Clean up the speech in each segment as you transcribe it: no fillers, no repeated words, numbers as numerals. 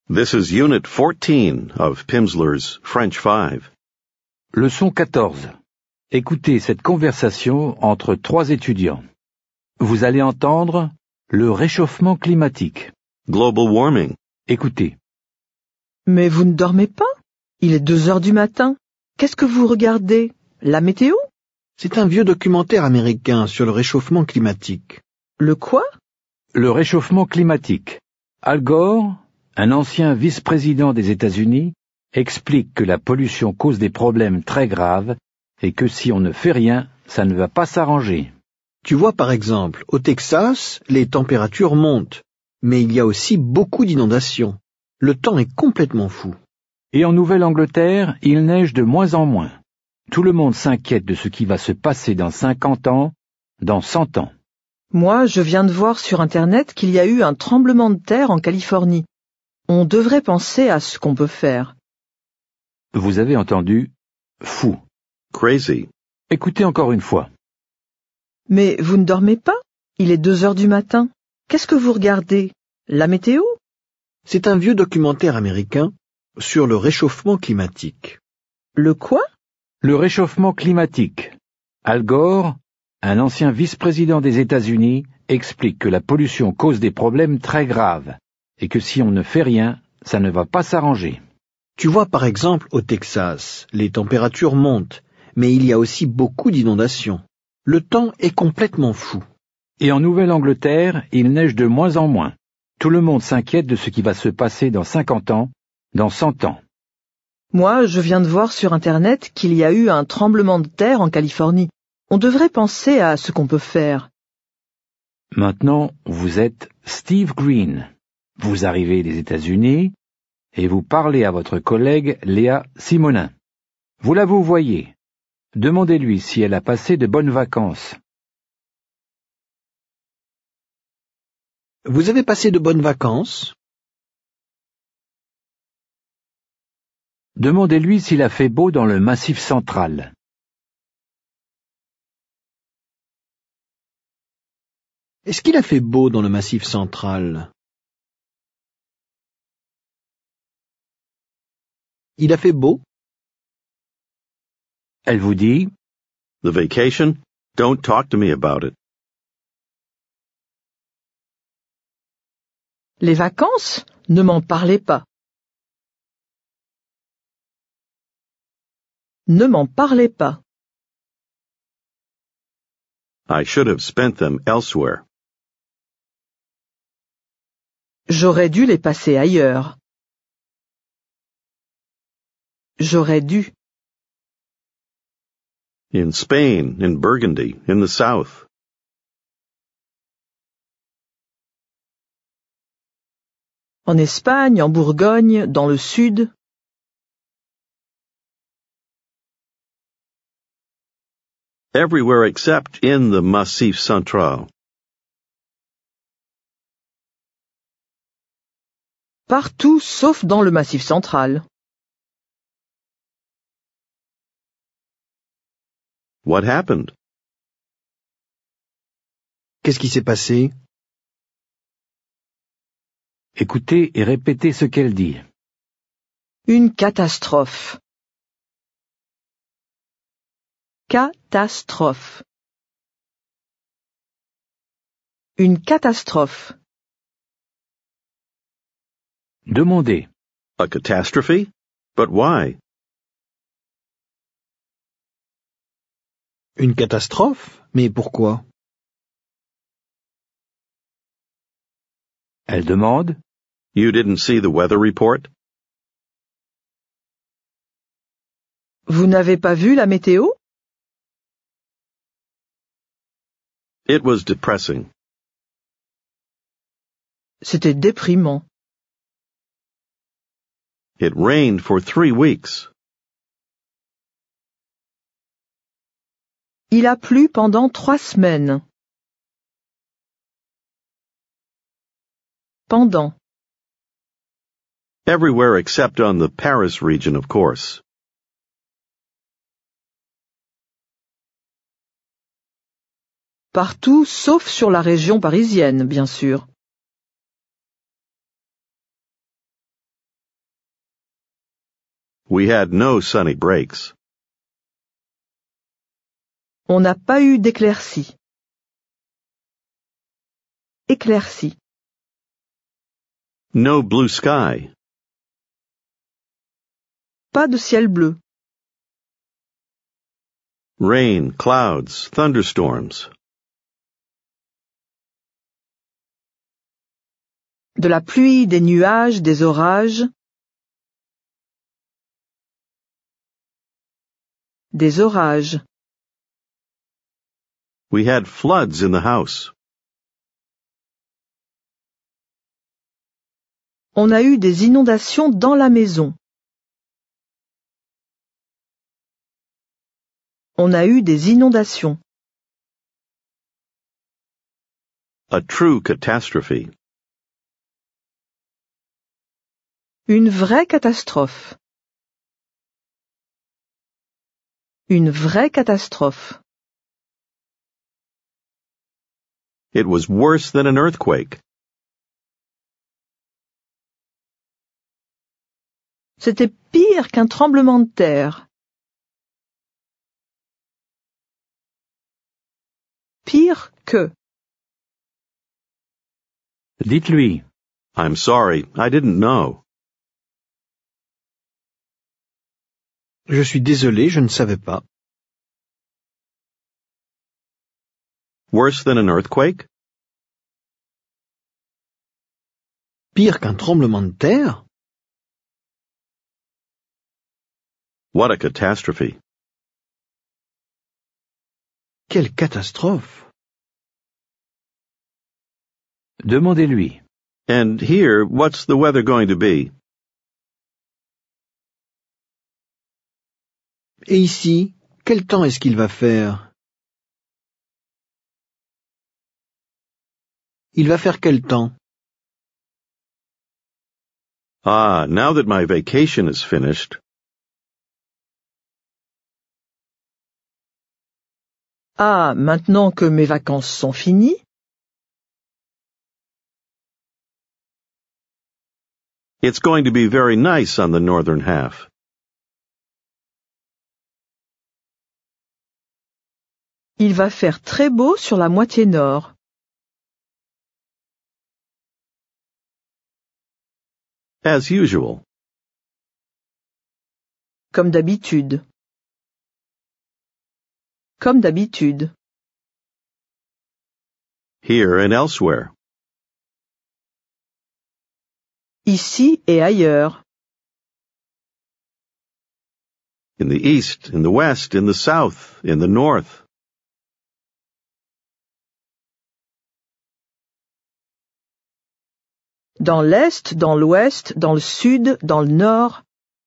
This is Unit 14 of Pimsleur's French 5. Leçon 14. Écoutez cette conversation entre trois étudiants. Vous allez entendre le réchauffement climatique. Global warming. Écoutez. Mais vous ne dormez pas? Il est 2 heures du matin. Qu'est-ce que vous regardez? La météo? C'est un vieux documentaire américain sur le réchauffement climatique. Le quoi? Le réchauffement climatique. Al Gore, un ancien vice-président des États-Unis, explique que la pollution cause des problèmes très graves et que si on ne fait rien, ça ne va pas s'arranger. Tu vois par exemple, au Texas, les températures montent, mais il y a aussi beaucoup d'inondations. Le temps est complètement fou. Et en Nouvelle-Angleterre, il neige de moins en moins. Tout le monde s'inquiète de ce qui va se passer dans 50 ans, dans 100 ans. Moi, je viens de voir sur Internet qu'il y a eu un tremblement de terre en Californie. On devrait penser à ce qu'on peut faire. Vous avez entendu « fou ». Crazy. Écoutez encore une fois. Mais vous ne dormez pas? Il est 2 heures du matin. Qu'est-ce que vous regardez? La météo? C'est un vieux documentaire américain sur le réchauffement climatique. Le quoi? Le réchauffement climatique. Al Gore, un ancien vice-président des États-Unis, explique que la pollution cause des problèmes très graves et que si on ne fait rien, ça ne va pas s'arranger. Tu vois par exemple, au Texas, les températures montent, mais il y a aussi beaucoup d'inondations. Le temps est complètement fou. Et en Nouvelle-Angleterre, il neige de moins en moins. Tout le monde s'inquiète de ce qui va se passer dans 50 ans, dans 100 ans. Moi, je viens de voir sur Internet qu'il y a eu un tremblement de terre en Californie. On devrait penser à ce qu'on peut faire. Maintenant, vous êtes Steve Green. Vous arrivez des États-Unis et vous parlez à votre collègue Léa Simonin. Vous la vous voyez. Demandez-lui si elle a passé de bonnes vacances. Vous avez passé de bonnes vacances? Demandez-lui s'il a fait beau dans le Massif central. Est-ce qu'il a fait beau dans le Massif central? Il a fait beau? Elle vous dit The vacation? Don't talk to me about it. Les vacances? Ne m'en parlez pas. Ne m'en parlez pas. I should have spent them elsewhere. J'aurais dû les passer ailleurs. J'aurais dû. In Spain, in Burgundy, in the south. En Espagne, en Bourgogne, dans le sud. Everywhere except in the Massif Central. Partout sauf dans le Massif central. What happened? Qu'est-ce qui s'est passé? écoutez et répétez ce qu'elle dit. Une catastrophe. Catastrophe. Une catastrophe. Demandez. A catastrophe? But why? Une catastrophe? Mais pourquoi? Elle demande. You didn't see the weather report? Vous n'avez pas vu la météo? It was depressing. C'était déprimant. It rained for 3 weeks. Il a plu pendant 3 semaines. Pendant. Everywhere except on the Paris region, of course. Partout sauf sur la région parisienne, bien sûr. We had no sunny breaks. On n'a pas eu d'éclaircie. Éclaircie. No blue sky. Pas de ciel bleu. Rain, clouds, thunderstorms. De la pluie, des nuages, des orages. Des orages. We had floods in the house. On a eu des inondations dans la maison. On a eu des inondations. A true catastrophe. Une vraie catastrophe. Une vraie catastrophe. It was worse than an earthquake. C'était pire qu'un tremblement de terre. Pire que. Dites-lui. I'm sorry, I didn't know. Je suis désolé, je ne savais pas. Worse than an earthquake? Pire qu'un tremblement de terre? What a catastrophe. Quelle catastrophe! Demandez-lui. And here, what's the weather going to be? Et ici, quel temps est-ce qu'il va faire? Il va faire quel temps? Ah, now that my vacation is finished, Ah, maintenant que mes vacances sont finies, it's going to be very nice on the northern half. il va faire très beau sur la moitié nord. As usual. Comme d'habitude. Comme d'habitude. Here and elsewhere. Ici et ailleurs. In the east, in the west, in the south, in the north. Dans l'est, dans l'ouest, dans le sud, dans le nord.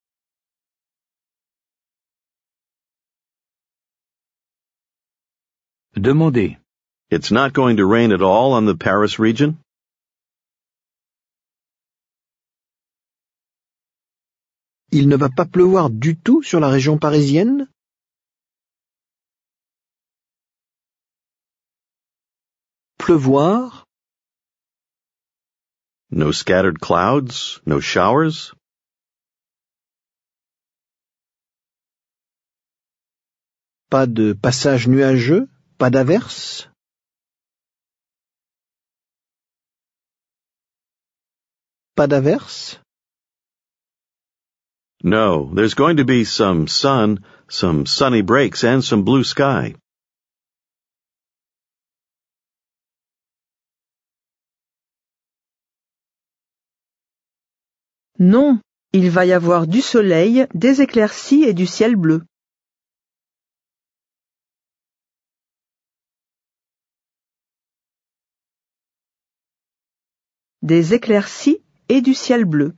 Demandez. It's not going to rain at all on the Paris region? Il ne va pas pleuvoir du tout sur la région parisienne? Pleuvoir? No scattered clouds? No showers? Pas de passage nuageux? Pas d'averse? Pas d'averse? No, there's going to be some sun, some sunny breaks, and some blue sky. Non, il va y avoir du soleil, des éclaircies et du ciel bleu. Des éclaircies et du ciel bleu.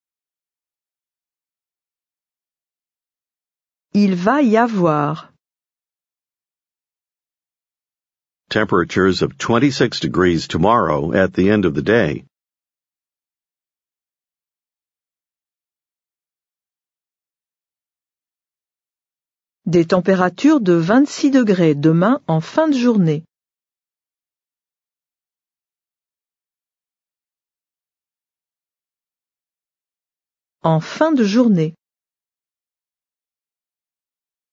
Il va y avoir. Temperatures of 26 degrees tomorrow at the end of the day. Des températures de 26 degrés demain en fin de journée. En fin de journée.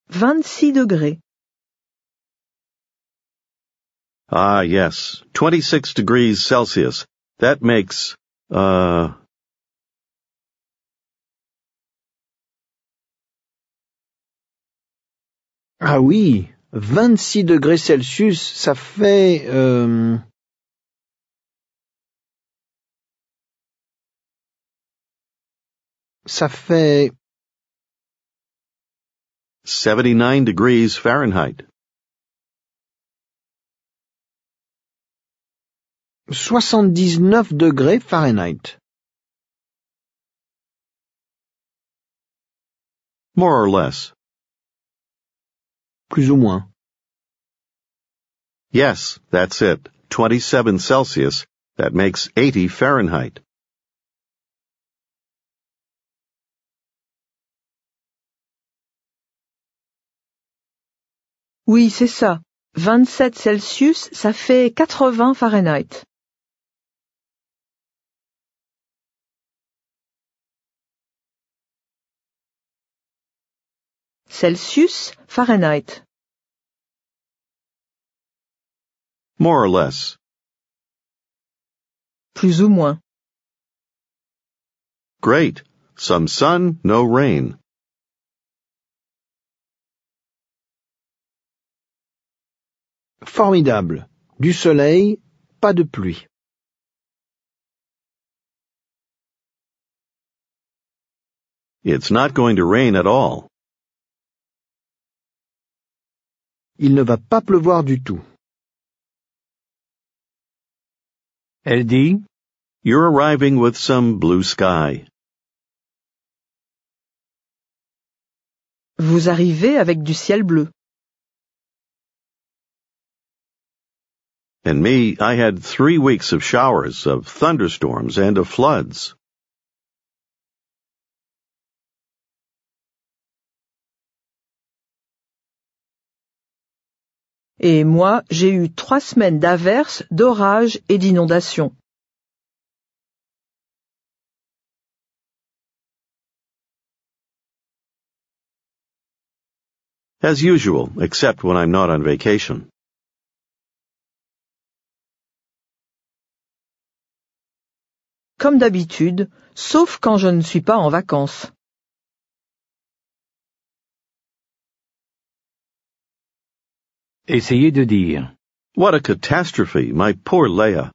26 degrés. Ah, yes. 26 degrees Celsius. That makes, Ah oui, 26 degrés Celsius, ça fait... ça fait 79 degrees Fahrenheit. 79 degrés Fahrenheit. More or less. Plus ou moins. Yes, that's it. 27 Celsius. That makes 80 Fahrenheit. Oui, c'est ça. 27 Celsius, ça fait 80 Fahrenheit. Celsius, Fahrenheit. More or less. Plus ou moins. Great. Some sun, no rain. Formidable. Du soleil, pas de pluie. It's not going to rain at all. Il ne va pas pleuvoir du tout. Elle dit, You're arriving with some blue sky. Vous arrivez avec du ciel bleu. And me, I had 3 weeks of showers, of thunderstorms, and of floods. Et moi, j'ai eu 3 semaines d'averses, d'orages et d'inondations. As usual, except when I'm not on vacation. Comme d'habitude, sauf quand je ne suis pas en vacances. essayez de dire. What a catastrophe, my poor Leah.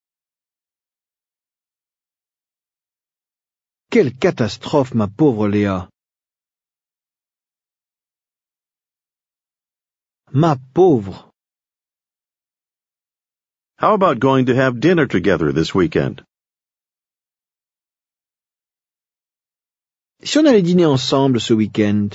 Quelle catastrophe, ma pauvre Léa. Ma pauvre. How about going to have dinner together this weekend? Si on allait dîner ensemble ce week-end?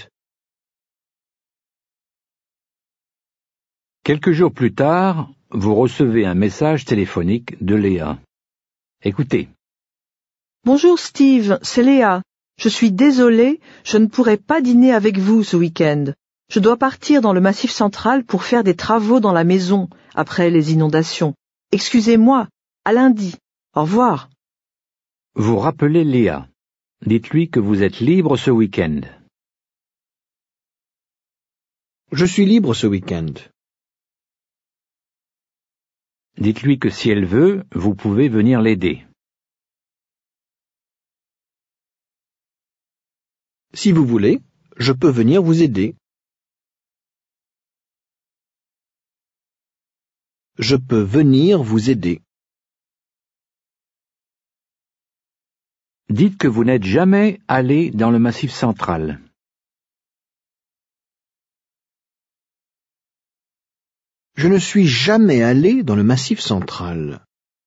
Quelques jours plus tard, vous recevez un message téléphonique de Léa. Écoutez. Bonjour Steve, c'est Léa. Je suis désolée, je ne pourrai pas dîner avec vous ce week-end. Je dois partir dans le Massif central pour faire des travaux dans la maison après les inondations. Excusez-moi, à lundi. Au revoir. Vous rappelez Léa. Dites-lui que vous êtes libre ce week-end. Je suis libre ce week-end. Dites-lui que si elle veut, vous pouvez venir l'aider. Si vous voulez, je peux venir vous aider. Je peux venir vous aider. Dites que vous n'êtes jamais allé dans le Massif central. Je ne suis jamais allé dans le Massif central.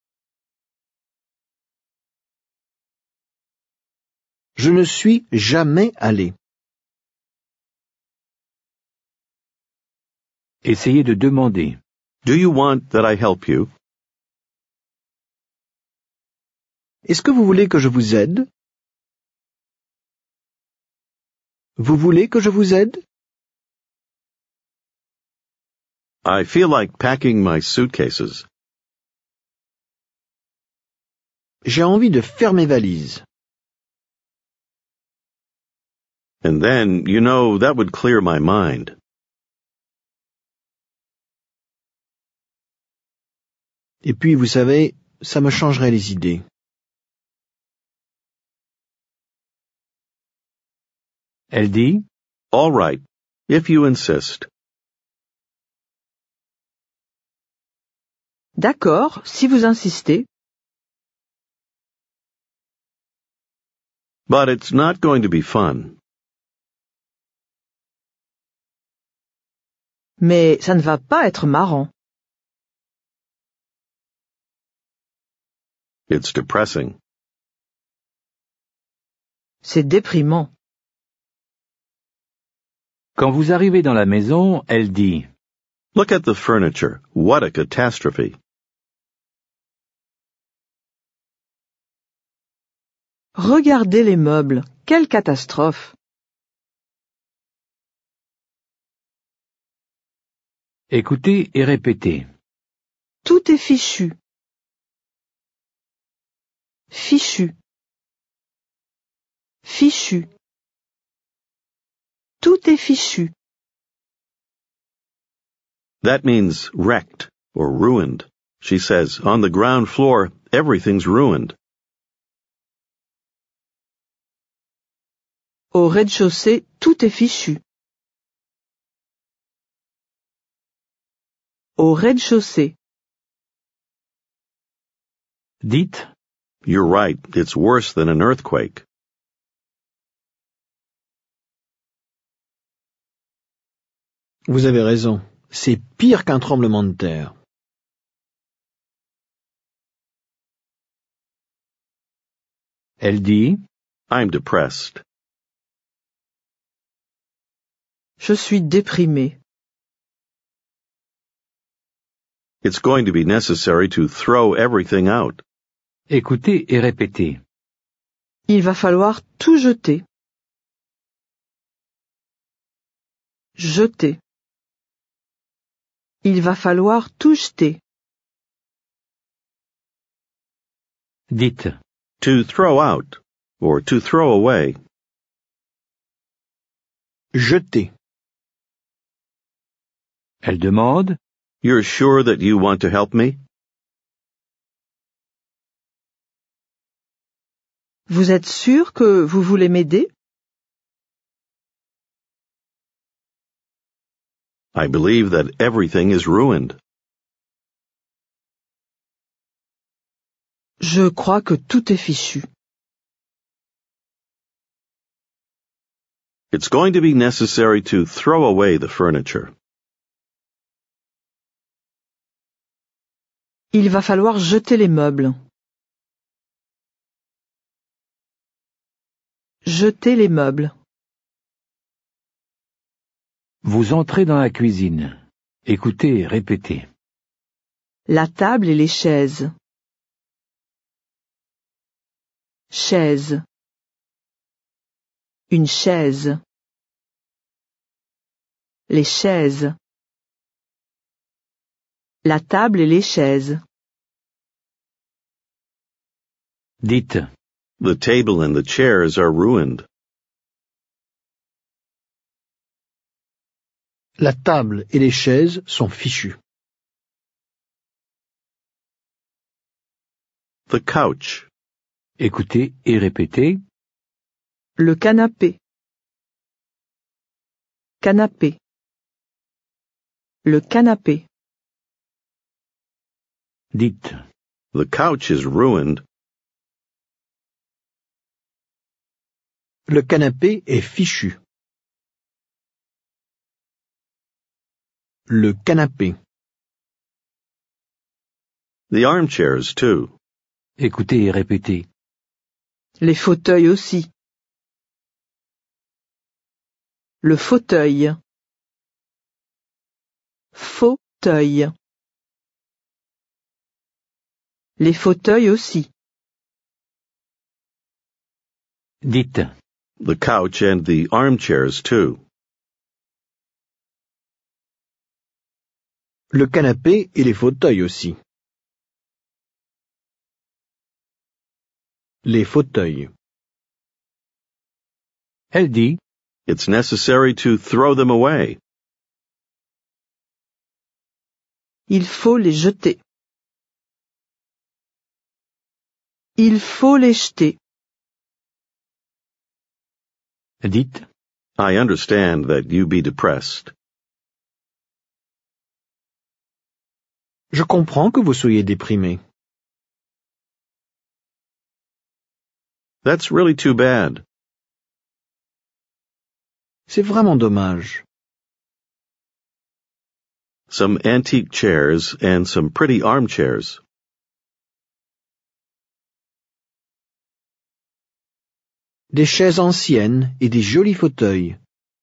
Je ne suis jamais allé. Essayez de demander. Do you want that I help you? Est-ce que vous voulez que je vous aide? Vous voulez que je vous aide? I feel like packing my suitcases. J'ai envie de faire mes valises. And then, that would clear my mind. Et puis, vous savez, ça me changerait les idées. Elle dit, All right, if you insist. D'accord, si vous insistez. But it's not going to be fun. Mais ça ne va pas être marrant. It's depressing. C'est déprimant. quand vous arrivez dans la maison, elle dit, Look at the furniture. What a catastrophe. Regardez les meubles. Quelle catastrophe. écoutez et répétez. Tout est fichu. Fichu. Fichu. Tout est fichu. That means wrecked or ruined. She says, on the ground floor, everything's ruined. Au rez-de-chaussée, tout est fichu. Au rez-de-chaussée. Dites, You're right, it's worse than an earthquake. Vous avez raison. C'est pire qu'un tremblement de terre. elle dit, I'm depressed. Je suis déprimée. It's going to be necessary to throw everything out. écoutez et répétez. Il va falloir tout jeter. Jeter. Il va falloir tout jeter. Dites, To throw out, or to throw away. Jeter. elle demande, You're sure that you want to help me? Vous êtes sûr que vous voulez m'aider? I believe that everything is ruined. Je crois que tout est fichu. It's going to be necessary to throw away the furniture. Il va falloir jeter les meubles. Jeter les meubles. vous entrez dans la cuisine. Écoutez et répétez. La table et les chaises. Chaise. Une chaise. Les chaises. La table et les chaises. Dites, The table and the chairs are ruined. La table et les chaises sont fichues. The couch. écoutez et répétez. Le canapé. Canapé. Le canapé. Dites, The couch is ruined. Le canapé est fichu. Le canapé. The armchairs, too. écoutez et répétez. Les fauteuils aussi. Le fauteuil. Fauteuil. Les fauteuils aussi. Dites, The couch and the armchairs, too. Le canapé et les fauteuils aussi. Les fauteuils. elle dit, It's necessary to throw them away. Il faut les jeter. Il faut les jeter. Dites I understand that you be depressed. Je comprends que vous soyez déprimé. That's really too bad. C'est vraiment dommage. Some antique chairs and some pretty armchairs. Des chaises anciennes et des jolis fauteuils.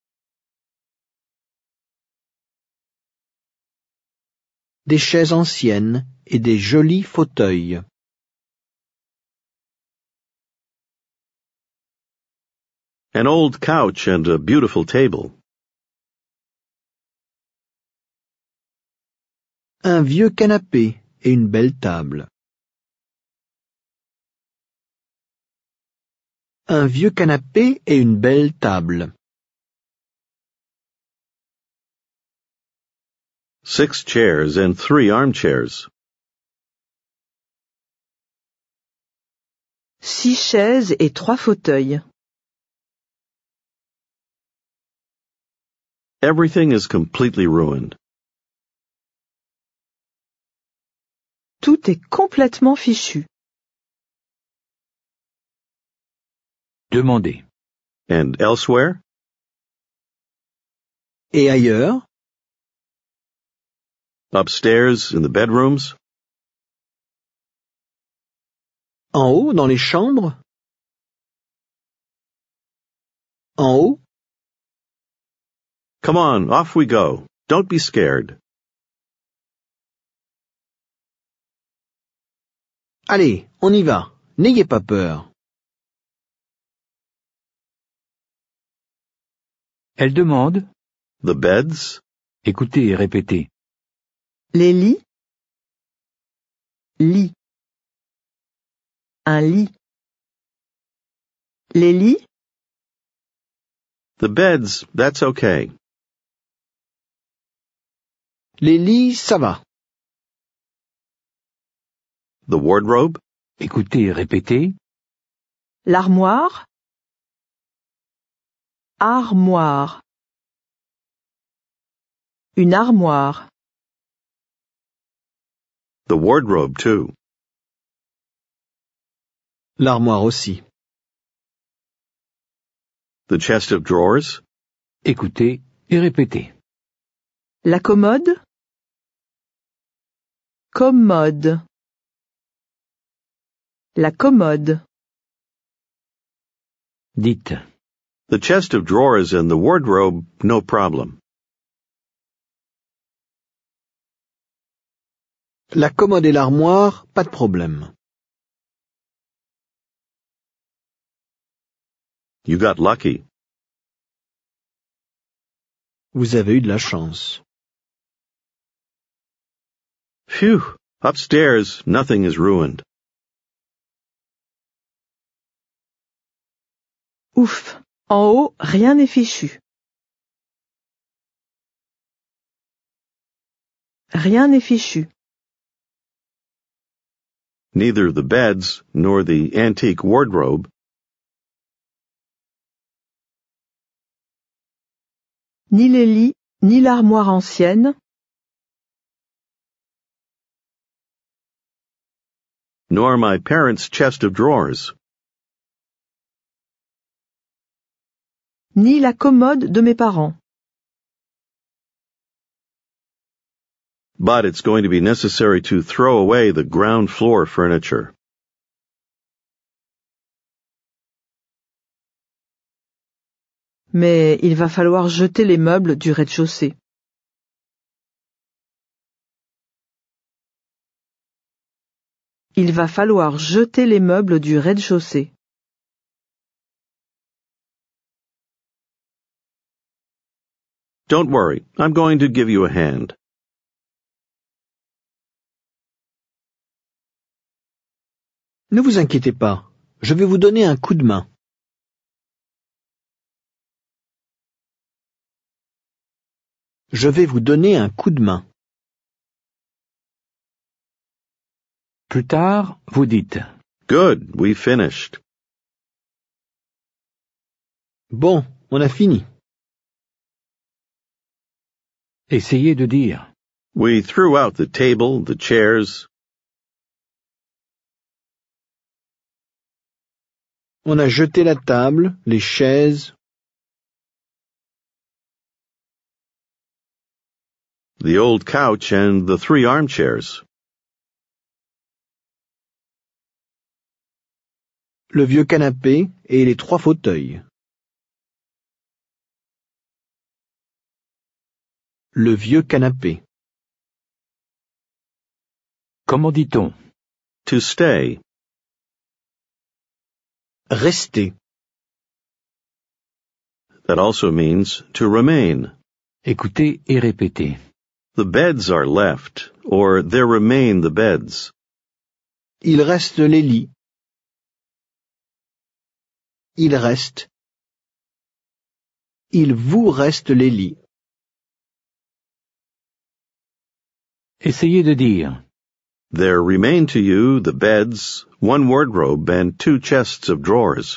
Des chaises anciennes et des jolis fauteuils. An old couch and a beautiful table. Un vieux canapé et une belle table. Un vieux canapé et une belle table. 6 chairs and 3 armchairs. 6 chaises et 3 fauteuils. Everything is completely ruined. Tout est complètement fichu. demandez. And elsewhere? Et ailleurs? Upstairs in the bedrooms? En haut, dans les chambres? En haut? Come on, off we go. Don't be scared. Allez, on y va. N'ayez pas peur. Elle demande. The beds? Écoutez et répétez. Les lits. Lit. Un lit. Les lits. The beds, that's okay. Les lits, ça va. The wardrobe? Écoutez et répétez. L'armoire. Armoire. Une armoire. The wardrobe, too. L'armoire aussi. The chest of drawers? Écoutez et répétez. La commode. Commode. La commode. Dites. The chest of drawers and the wardrobe, no problem. La commode et l'armoire, pas de problème. You got lucky. Vous avez eu de la chance. Phew, upstairs, nothing is ruined. Ouf. En haut, rien n'est fichu. Rien n'est fichu. Neither the beds nor the antique wardrobe. Ni les lits, ni l'armoire ancienne. Nor my parents' chest of drawers. Ni la commode de mes parents. But it's going to be necessary to throw away the ground floor furniture. Mais il va falloir jeter les meubles du rez-de-chaussée. Il va falloir jeter les meubles du rez-de-chaussée. Don't worry, I'm going to give you a hand. Ne vous inquiétez pas, je vais vous donner un coup de main. Je vais vous donner un coup de main. Plus tard, vous dites Good, we finished. Bon, on a fini. essayez de dire We threw out the table, the chairs. On a jeté la table, les chaises. The old couch and the 3 armchairs. Le vieux canapé et les 3 fauteuils. Le vieux canapé. comment dit-on To stay. Rester. That also means to remain. Écoutez et répétez. The beds are left, or there remain the beds. Il reste les lits. Il reste. Il vous reste les lits. Essayez de dire There remain to you the beds, 1 wardrobe, and 2 chests of drawers.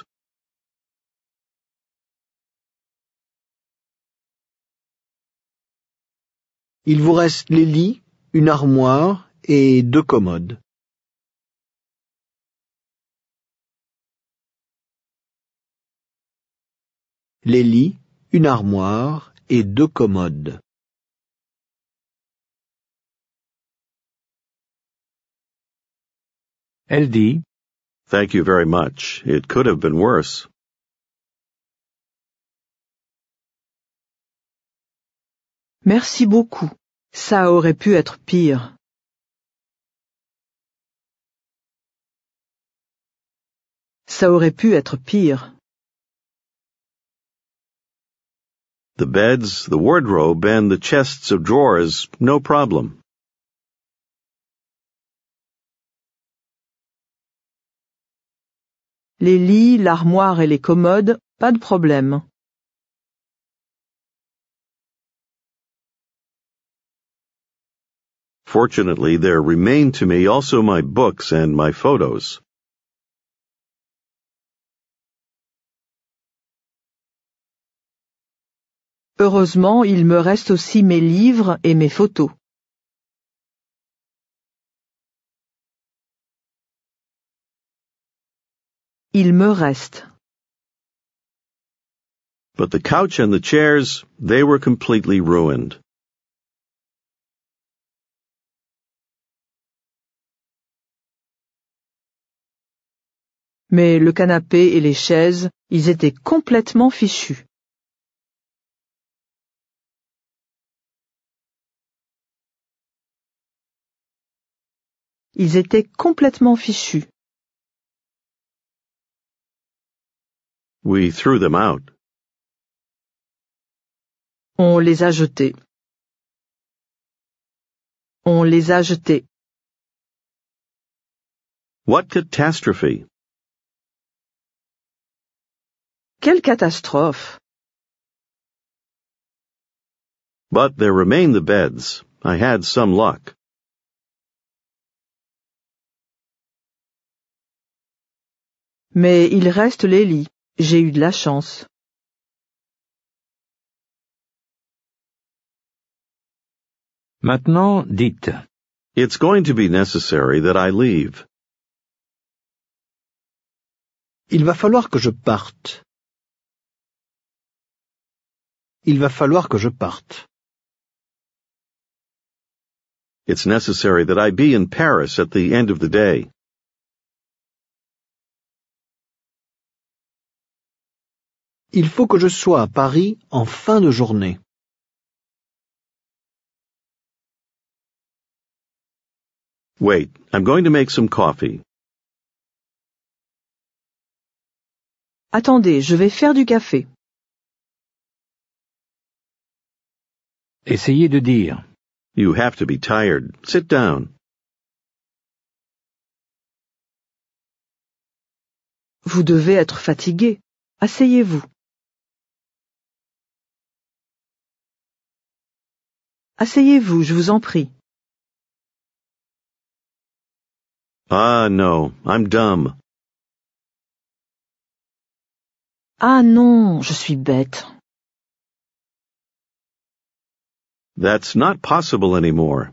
Il vous reste les lits, une armoire et 2 commodes. Les lits, une armoire et 2 commodes. Elle dit Thank you very much. It could have been worse. Merci beaucoup. Ça aurait pu être pire. Ça aurait pu être pire. The beds, the wardrobe, and the chests of drawers, no problem. Les lits, l'armoire et les commodes, pas de problème. Fortunately, there remain to me also my books and my photos. Heureusement, il me reste aussi mes livres et mes photos. Il me reste. But the couch and the chairs, they were completely ruined. Mais le canapé et les chaises, ils étaient complètement fichus. Ils étaient complètement fichus. We threw them out. On les a jetés. On les a jetés. What catastrophe! Quelle catastrophe! But there remain the beds. I had some luck. Mais il reste les lits. J'ai eu de la chance. Maintenant, dites It's going to be necessary that I leave. Il va falloir que je parte. Il va falloir que je parte. It's necessary that I be in Paris at the end of the day. Il faut que je sois à Paris en fin de journée. Wait, I'm going to make some coffee. Attendez, je vais faire du café. essayez de dire You have to be tired. Sit down. Vous devez être fatigué. Asseyez-vous. Asseyez-vous, je vous en prie. Ah, no, I'm dumb. Ah non, je suis bête. That's not possible anymore.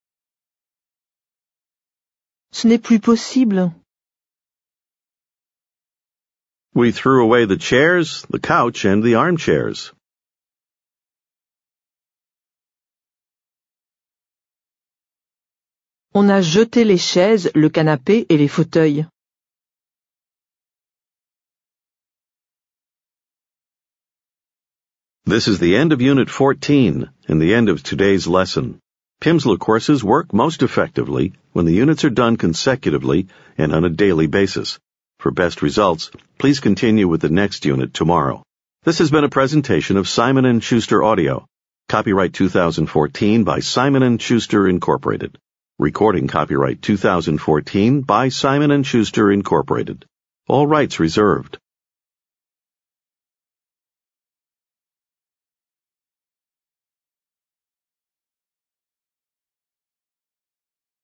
Ce n'est plus possible. We threw away the chairs, the couch, and the armchairs. On a jeté les chaises, le canapé et les fauteuils. This is the end of Unit 14 and the end of today's lesson. Pimsleur courses work most effectively when the units are done consecutively and on a daily basis. For best results, please continue with the next unit tomorrow. This has been a presentation of Simon & Schuster Audio. Copyright 2014 by Simon & Schuster Incorporated. Recording copyright 2014 by Simon & Schuster Incorporated. All rights reserved.